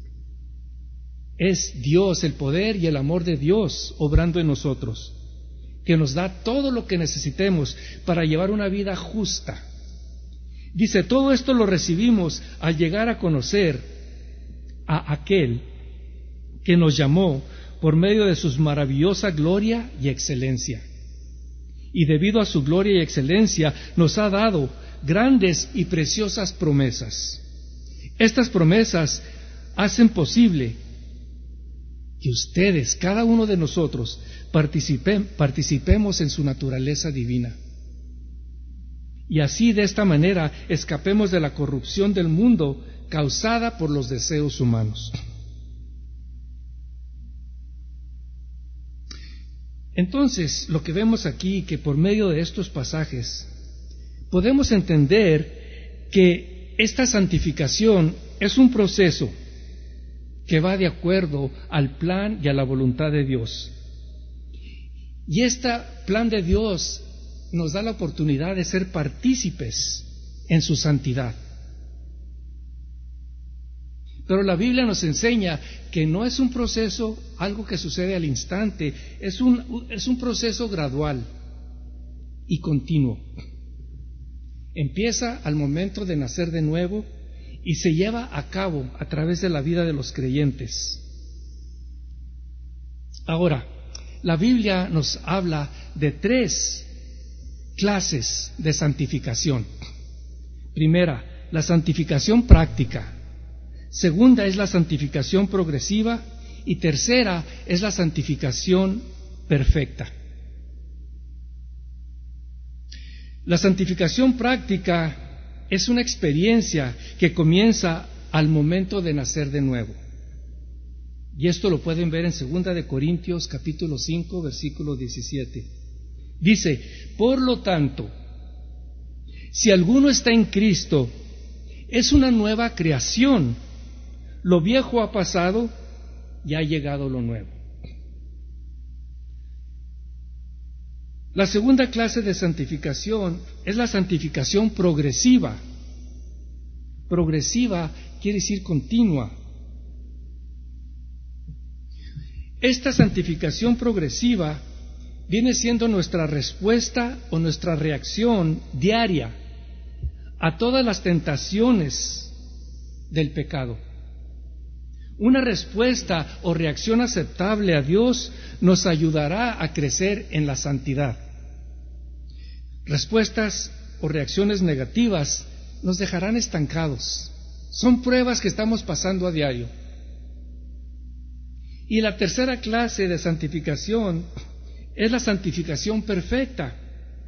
Es Dios, el poder y el amor de Dios obrando en nosotros, que nos da todo lo que necesitemos para llevar una vida justa. Dice, todo esto lo recibimos al llegar a conocer a aquel que nos llamó por medio de su maravillosa gloria y excelencia. Y debido a su gloria y excelencia nos ha dado grandes y preciosas promesas. Estas promesas hacen posible que ustedes, cada uno de nosotros, participemos en su naturaleza divina. Y así, de esta manera, escapemos de la corrupción del mundo causada por los deseos humanos. Entonces, lo que vemos aquí, que por medio de estos pasajes, podemos entender que esta santificación es un proceso que va de acuerdo al plan y a la voluntad de Dios. Y este plan de Dios nos da la oportunidad de ser partícipes en su santidad. Pero la Biblia nos enseña que no es un proceso, algo que sucede al instante, es un proceso gradual y continuo. Empieza al momento de nacer de nuevo y se lleva a cabo a través de la vida de los creyentes. Ahora, la Biblia nos habla de 3 clases de santificación. Primera, la santificación práctica. Segunda es la santificación progresiva. Y tercera es la santificación perfecta. La santificación práctica es una experiencia que comienza al momento de nacer de nuevo. Y esto lo pueden ver en 2 de Corintios capítulo 5 versículo 17. Dice, por lo tanto, si alguno está en Cristo, es una nueva creación. Lo viejo ha pasado y ha llegado lo nuevo. La segunda clase de santificación es la santificación progresiva. Progresiva quiere decir continua. Esta santificación progresiva viene siendo nuestra respuesta o nuestra reacción diaria a todas las tentaciones del pecado. Una respuesta o reacción aceptable a Dios nos ayudará a crecer en la santidad. respuestas o reacciones negativas nos dejarán estancados. Son pruebas que estamos pasando a diario. Y la tercera clase de santificación es la santificación perfecta.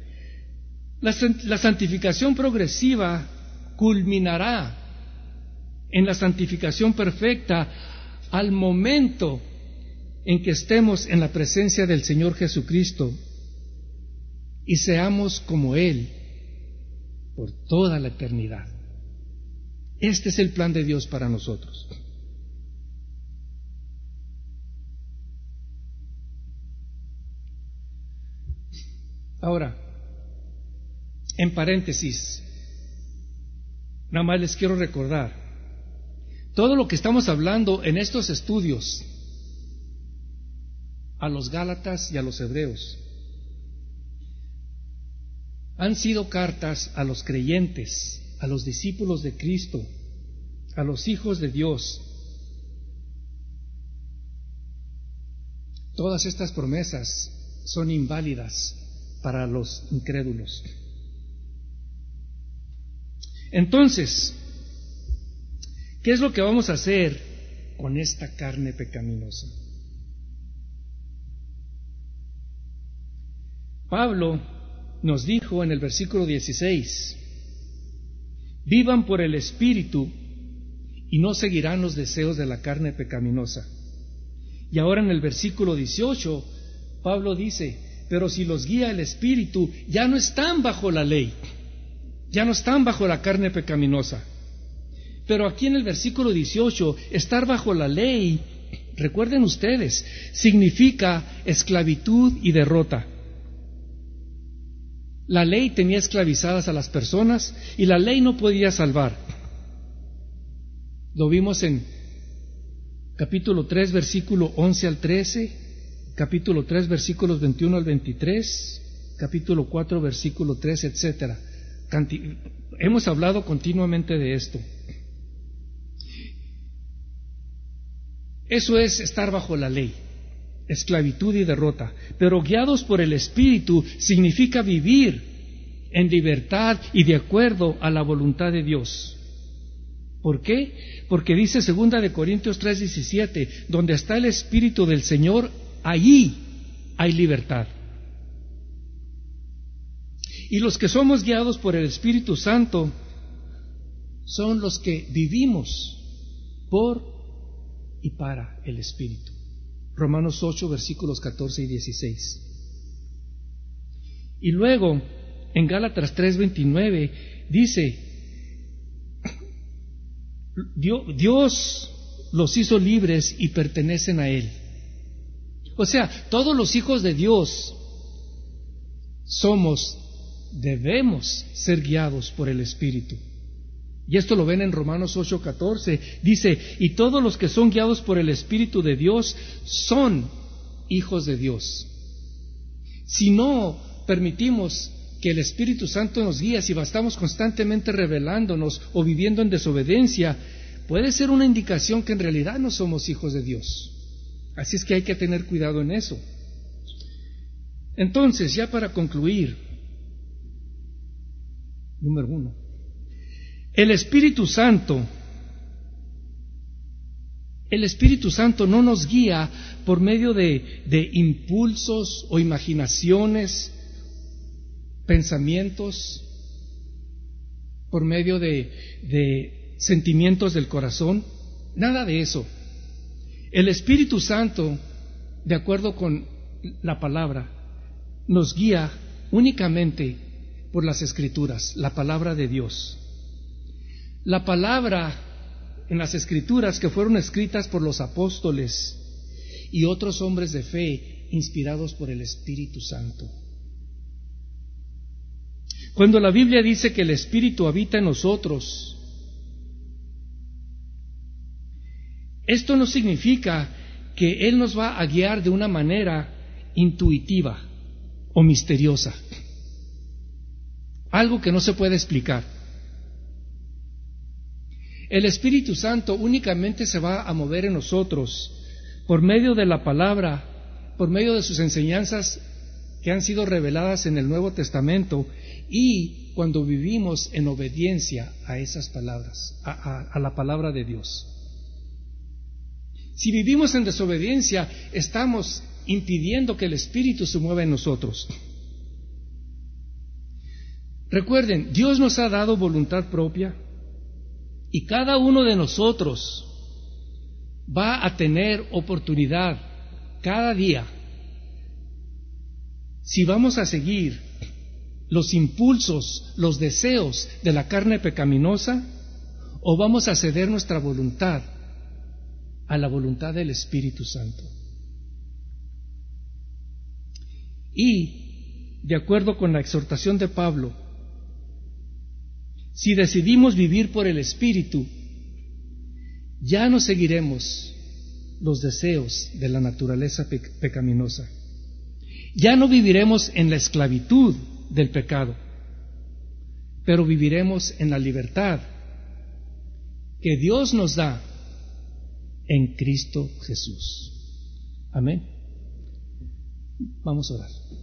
La santificación progresiva culminará en la santificación perfecta al momento en que estemos en la presencia del Señor Jesucristo y seamos como Él por toda la eternidad. Este es el plan de Dios para nosotros. Ahora, en paréntesis, nada más les quiero recordar, todo lo que estamos hablando en estos estudios a los Gálatas y a los Hebreos han sido cartas a los creyentes, a los discípulos de Cristo, a los hijos de Dios. Todas estas promesas son inválidas para los incrédulos. Entonces, ¿qué es lo que vamos a hacer con esta carne pecaminosa? Pablo nos dijo en el versículo 16, vivan por el Espíritu y no seguirán los deseos de la carne pecaminosa. Y ahora en el versículo 18, Pablo dice, pero si los guía el Espíritu, ya no están bajo la ley, ya no están bajo la carne pecaminosa. Pero aquí en el versículo 18, estar bajo la ley, recuerden ustedes, significa esclavitud y derrota. La ley tenía esclavizadas a las personas y la ley no podía salvar. Lo vimos en capítulo 3, versículo 11 al 13, capítulo 3, versículos 21 al 23, capítulo 4, versículo 3, etcétera. Hemos hablado continuamente de esto. Eso es estar bajo la ley, esclavitud y derrota. Pero guiados por el Espíritu significa vivir en libertad y de acuerdo a la voluntad de Dios. ¿Por qué? Porque dice 2 de Corintios 3:17, donde está el Espíritu del Señor, allí hay libertad. Y los que somos guiados por el Espíritu Santo son los que vivimos por y para el Espíritu. Romanos 8, versículos 14 y 16. Y luego, en Gálatas 3:29, dice, Dios los hizo libres y pertenecen a Él. O sea, todos los hijos de Dios debemos ser guiados por el Espíritu. Y esto lo ven en Romanos 8:14. Dice, y todos los que son guiados por el Espíritu de Dios son hijos de Dios. Si no permitimos que el Espíritu Santo nos guíe, si estamos constantemente rebelándonos o viviendo en desobediencia, puede ser una indicación que en realidad no somos hijos de Dios. Así es que hay que tener cuidado en eso. Entonces, ya para concluir, número 1, el Espíritu Santo no nos guía por medio de impulsos o imaginaciones, pensamientos, por medio de sentimientos del corazón, nada de eso. El Espíritu Santo, de acuerdo con la palabra, nos guía únicamente por las Escrituras, la palabra de Dios. La palabra en las Escrituras que fueron escritas por los apóstoles y otros hombres de fe inspirados por el Espíritu Santo. Cuando la Biblia dice que el Espíritu habita en nosotros, esto no significa que Él nos va a guiar de una manera intuitiva o misteriosa, algo que no se puede explicar. El Espíritu Santo únicamente se va a mover en nosotros por medio de la palabra, por medio de sus enseñanzas que han sido reveladas en el Nuevo Testamento y cuando vivimos en obediencia a esas palabras, a la palabra de Dios. Si vivimos en desobediencia, estamos impidiendo que el Espíritu se mueva en nosotros. Recuerden, Dios nos ha dado voluntad propia y cada uno de nosotros va a tener oportunidad cada día, si vamos a seguir los impulsos, los deseos de la carne pecaminosa, o vamos a ceder nuestra voluntad a la voluntad del Espíritu Santo. Y, de acuerdo con la exhortación de Pablo, si decidimos vivir por el Espíritu, ya no seguiremos los deseos de la naturaleza pecaminosa. Ya no viviremos en la esclavitud del pecado, pero viviremos en la libertad que Dios nos da en Cristo Jesús. Amén. Vamos a orar.